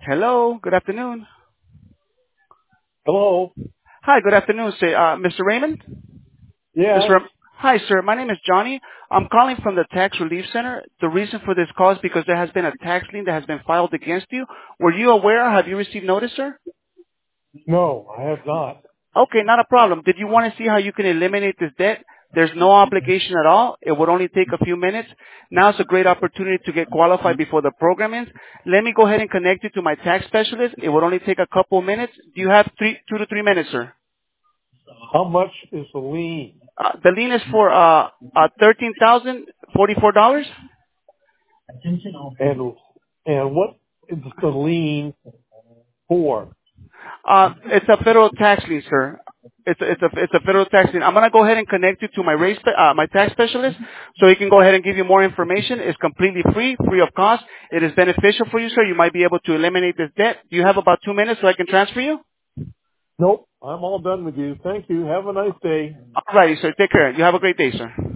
Hello, good afternoon. Hello. Hi, good afternoon, sir. Mr. Raymond? Yes. Hi, sir. My name is Johnny. I'm calling from the Tax Relief Center. The reason for this call is because there has been a tax lien that has been filed against you. Were you aware? Have you received notice, sir? No, I have not. Okay, not a problem. Did you want to see how you can eliminate this debt? There's no obligation at all. It would only take a few minutes. Now is a great opportunity to get qualified before the program ends. Let me go ahead and connect you to my tax specialist. It would only take a couple minutes. Do you have 2 to 3 minutes, sir? How much is the lien? The lien is for $13,044. And what is the lien for? It's a federal tax lien, sir. It's a federal tax lien. I'm gonna go ahead and connect you to my tax specialist, so he can go ahead and give you more information. It's completely free of cost. It is beneficial for you, sir. You might be able to eliminate this debt. Do you have about 2 minutes so I can transfer you? Nope. I'm all done with you. Thank you. Have a nice day. All righty, sir. Take care. You have a great day, sir.